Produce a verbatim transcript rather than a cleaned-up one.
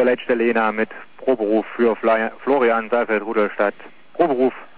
der letzten Lena mit Proberuf für Florian Saalfeld-Rudolstadt. Proberuf.